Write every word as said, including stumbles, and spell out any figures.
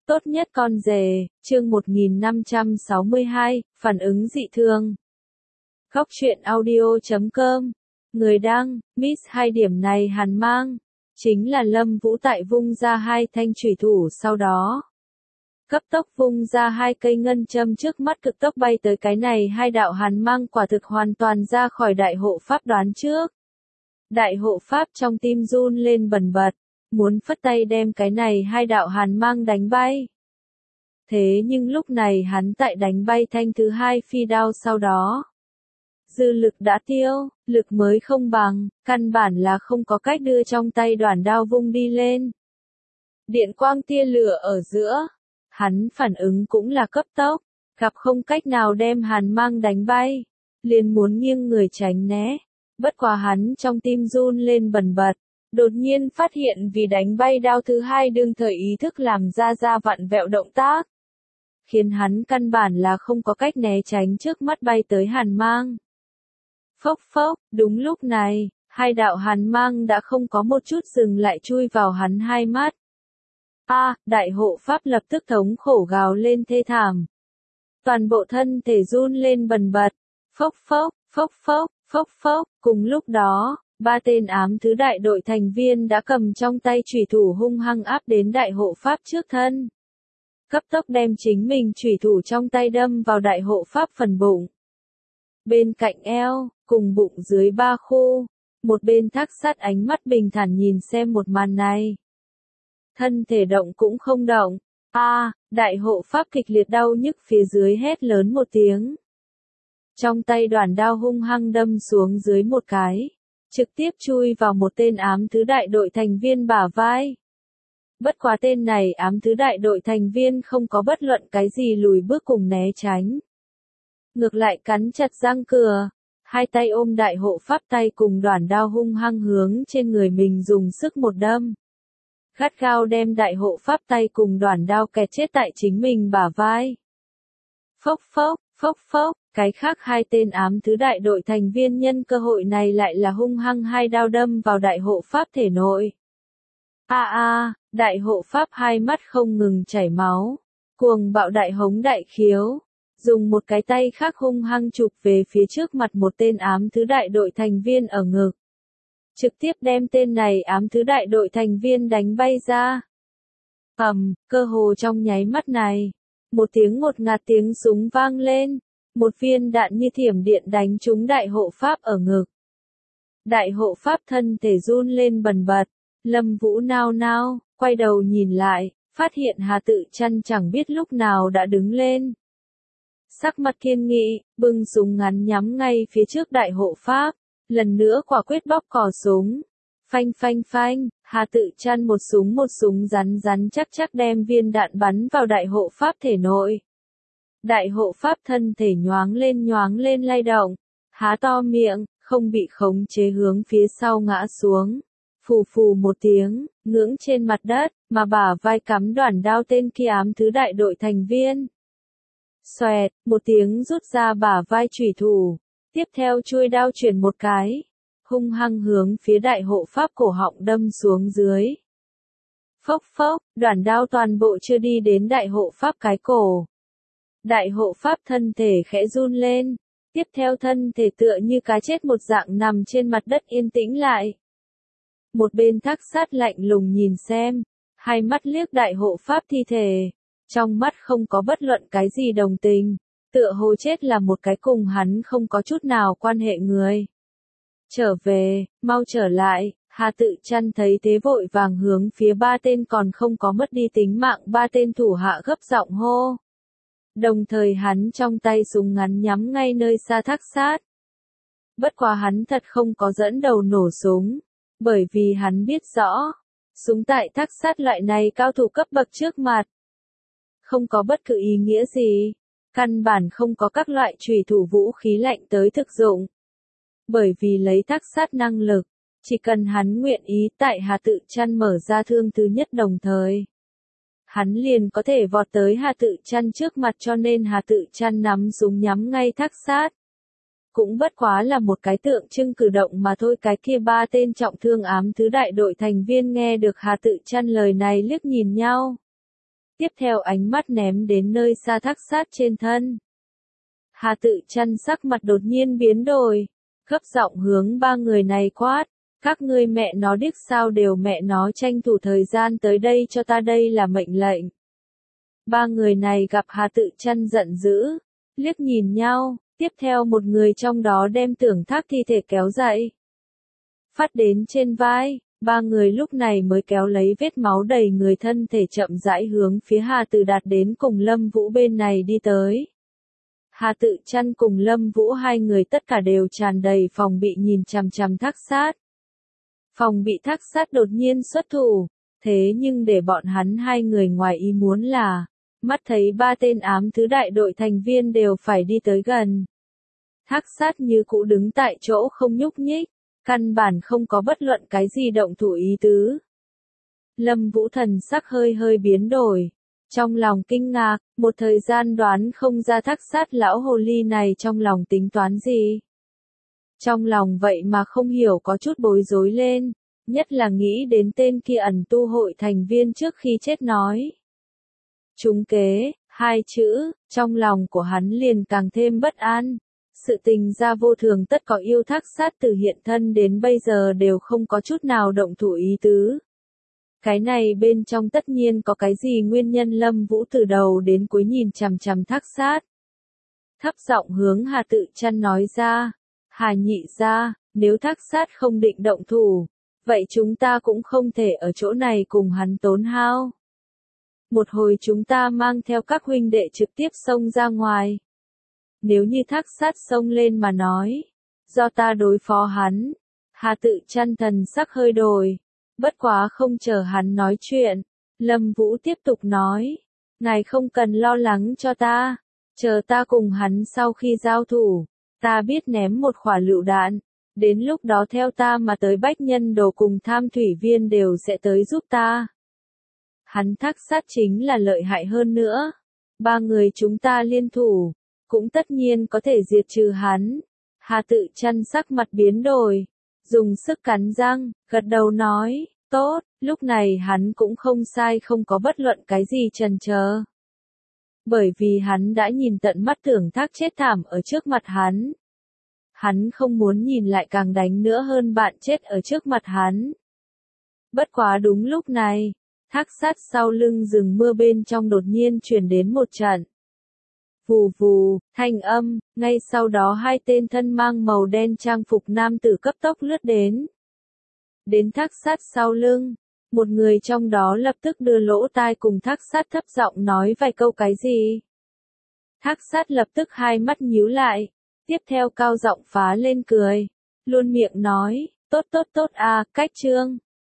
Tốt nhất con rể, chương một nghìn năm trăm sáu mươi hai, phản ứng dị thường. Góc truyện audio chấm com. Người đăng, miss hai điểm này hàn mang. Chính là Lâm Vũ tại vung ra hai thanh chủy thủ sau đó. Cấp tốc vung ra hai cây ngân châm trước mắt cực tốc bay tới cái này hai đạo hàn mang quả thực hoàn toàn ra khỏi đại hộ pháp đoán trước. Đại hộ pháp trong tim run lên bần bật, muốn phất tay đem cái này hai đạo hàn mang đánh bay. Thế nhưng lúc này hắn tại đánh bay thanh thứ hai phi đao sau đó. Dư lực đã tiêu, lực mới không bằng, căn bản là không có cách đưa trong tay đoản đao vung đi lên. Điện quang tia lửa ở giữa, hắn phản ứng cũng là cấp tốc, gặp không cách nào đem hàn mang đánh bay, liền muốn nghiêng người tránh né. Bất quá hắn trong tim run lên bần bật, đột nhiên phát hiện vì đánh bay đao thứ hai đương thời ý thức làm ra ra vặn vẹo động tác, khiến hắn căn bản là không có cách né tránh trước mắt bay tới hàn mang. Phốc phốc, đúng lúc này, hai đạo hàn mang đã không có một chút dừng lại chui vào hắn hai mắt. A, à, đại hộ pháp lập tức thống khổ gào lên thê thảm. Toàn bộ thân thể run lên bần bật, phốc phốc, phốc phốc, phốc phốc, cùng lúc đó, ba tên ám thứ đại đội thành viên đã cầm trong tay chủy thủ hung hăng áp đến đại hộ pháp trước thân. Cấp tốc đem chính mình chủy thủ trong tay đâm vào đại hộ pháp phần bụng. Bên cạnh eo, cùng bụng dưới ba khu, một bên thác sát ánh mắt bình thản nhìn xem một màn này. Thân thể động cũng không động, a, à, đại hộ pháp kịch liệt đau nhức phía dưới hét lớn một tiếng. Trong tay đoản đao hung hăng đâm xuống dưới một cái, trực tiếp chui vào một tên ám thứ đại đội thành viên bả vai. Bất quá tên này ám thứ đại đội thành viên không có bất luận cái gì lùi bước cùng né tránh. Ngược lại cắn chặt răng cửa, hai tay ôm đại hộ pháp tay cùng đoản đao hung hăng hướng trên người mình dùng sức một đâm. Gắt gao đem đại hộ pháp tay cùng đoản đao kẹt chết tại chính mình bả vai. Phốc phốc, phốc phốc, cái khác hai tên ám thứ đại đội thành viên nhân cơ hội này lại là hung hăng hai đao đâm vào đại hộ pháp thể nội. A a, đại hộ pháp hai mắt không ngừng chảy máu, cuồng bạo đại hống đại khiếu, dùng một cái tay khác hung hăng chụp về phía trước mặt một tên ám thứ đại đội thành viên ở ngực. Trực tiếp đem tên này ám thứ đại đội thành viên đánh bay ra. Ầm, cơ hồ trong nháy mắt này, một tiếng ngột ngạt tiếng súng vang lên, một viên đạn như thiểm điện đánh trúng đại hộ pháp ở ngực. Đại hộ pháp thân thể run lên bần bật, Lâm Vũ nao nao, quay đầu nhìn lại, phát hiện Hà Tự Chăn chẳng biết lúc nào đã đứng lên. Sắc mặt kiên nghị, bưng súng ngắn nhắm ngay phía trước đại hộ pháp, lần nữa quả quyết bóp cò súng. Phanh phanh phanh, Hà Tự Chăn một súng một súng rắn rắn chắc chắc đem viên đạn bắn vào đại hộ pháp thể nội. Đại hộ pháp thân thể nhoáng lên nhoáng lên lay động, há to miệng, không bị khống chế hướng phía sau ngã xuống. Phù phù một tiếng, ngưỡng trên mặt đất, mà bả vai cắm đoản đao tên kia ám thứ đại đội thành viên. Xoẹt, một tiếng rút ra bả vai chủy thủ, tiếp theo chuôi đao chuyển một cái, hung hăng hướng phía đại hộ pháp cổ họng đâm xuống dưới. Phốc phốc, đoản đao toàn bộ chưa đi đến đại hộ pháp cái cổ. Đại hộ pháp thân thể khẽ run lên, tiếp theo thân thể tựa như cá chết một dạng nằm trên mặt đất yên tĩnh lại. Một bên thác sát lạnh lùng nhìn xem, hai mắt liếc đại hộ pháp thi thể, trong mắt không có bất luận cái gì đồng tình, tựa hồ chết là một cái cùng hắn không có chút nào quan hệ người. Trở về, mau trở lại, Hà Tự Chăn thấy thế vội vàng hướng phía ba tên còn không có mất đi tính mạng ba tên thủ hạ gấp giọng hô. Đồng thời hắn trong tay súng ngắn nhắm ngay nơi xa thác sát. Bất quá hắn thật không có dẫn đầu nổ súng, bởi vì hắn biết rõ, súng tại thác sát loại này cao thủ cấp bậc trước mặt. Không có bất cứ ý nghĩa gì, căn bản không có các loại chủy thủ vũ khí lạnh tới thực dụng. Bởi vì lấy thác sát năng lực, chỉ cần hắn nguyện ý tại Hà Tự Chăn mở ra thương thứ nhất đồng thời. Hắn liền có thể vọt tới Hà Tự Chăn trước mặt cho nên Hà Tự Chăn nắm súng nhắm ngay thác sát. Cũng bất quá là một cái tượng trưng cử động mà thôi. Cái kia ba tên trọng thương ám thứ đại đội thành viên nghe được Hà Tự Chăn lời này liếc nhìn nhau. tiếp theo ánh mắt ném đến nơi xa Thác Sát trên thân. Hà Tự Chân sắc mặt đột nhiên biến đổi, gấp giọng hướng ba người này quát, các ngươi mẹ nó điếc sao đều mẹ nó tranh thủ thời gian tới đây cho ta, đây là mệnh lệnh. Ba người này gặp Hà Tự Chân giận dữ, liếc nhìn nhau, tiếp theo một người trong đó đem Tưởng Thác thi thể kéo dậy. Phát đến trên vai, ba người lúc này mới kéo lấy vết máu đầy người thân thể chậm rãi hướng phía Hà Tự Đạt đến cùng Lâm Vũ bên này đi tới. Hà Tự Chân cùng Lâm Vũ hai người tất cả đều tràn đầy phòng bị nhìn chằm chằm Thác Sát. Phòng bị Thác Sát đột nhiên xuất thủ, thế nhưng để bọn hắn hai người ngoài ý muốn là, mắt thấy ba tên ám thứ đại đội thành viên đều phải đi tới gần. Thác Sát như cũ đứng tại chỗ không nhúc nhích, căn bản không có bất luận cái gì động thủ ý tứ. Lâm Vũ thần sắc hơi hơi biến đổi, trong lòng kinh ngạc, một thời gian đoán không ra Thác Sát lão hồ ly này trong lòng tính toán gì. Trong lòng vậy mà không hiểu có chút bối rối lên, nhất là nghĩ đến tên kia ẩn tu hội thành viên trước khi chết nói. Trúng kế, hai chữ, trong lòng của hắn liền càng thêm bất an. Sự tình ra vô thường tất có yêu, Thác Sát từ hiện thân đến bây giờ đều không có chút nào động thủ ý tứ. Cái này bên trong tất nhiên có cái gì nguyên nhân. Lâm Vũ từ đầu đến cuối nhìn chằm chằm Thác Sát. Thấp giọng hướng Hà Tự Chân nói ra, Hà nhị gia, nếu Thác Sát không định động thủ, vậy chúng ta cũng không thể ở chỗ này cùng hắn tốn hao. Một hồi chúng ta mang theo các huynh đệ trực tiếp xông ra ngoài. Nếu như Thác Sát xông lên mà nói, do ta đối phó hắn. Hà Tự Chân thần sắc hơi đổi, bất quá không chờ hắn nói chuyện, Lâm Vũ tiếp tục nói, ngài không cần lo lắng cho ta, chờ ta cùng hắn sau khi giao thủ, ta biết ném một quả lựu đạn, đến lúc đó theo ta mà tới Bách Nhân Đồ cùng Tham Thủy Viên đều sẽ tới giúp ta. Hắn Thác Sát chính là lợi hại hơn nữa, ba người chúng ta liên thủ, cũng tất nhiên có thể diệt trừ hắn. Hà Tự Chân sắc mặt biến đổi, dùng sức cắn răng, gật đầu nói, tốt, lúc này hắn cũng không sai, không có bất luận cái gì chần chờ. Bởi vì hắn đã nhìn tận mắt Tưởng Thác chết thảm ở trước mặt hắn. Hắn không muốn nhìn lại càng đánh nữa hơn bạn chết ở trước mặt hắn. Bất quá đúng lúc này, Thác Sát sau lưng rừng mưa bên trong đột nhiên truyền đến một trận. Vù vù, thanh âm, ngay sau đó hai tên thân mang màu đen trang phục nam tử cấp tốc lướt đến. Đến Thác Sát sau lưng, một người trong đó lập tức đưa lỗ tai cùng Thác Sát thấp giọng nói vài câu cái gì. Thác Sát lập tức hai mắt nhíu lại, tiếp theo cao giọng phá lên cười, luôn miệng nói, tốt tốt tốt à, cách trương.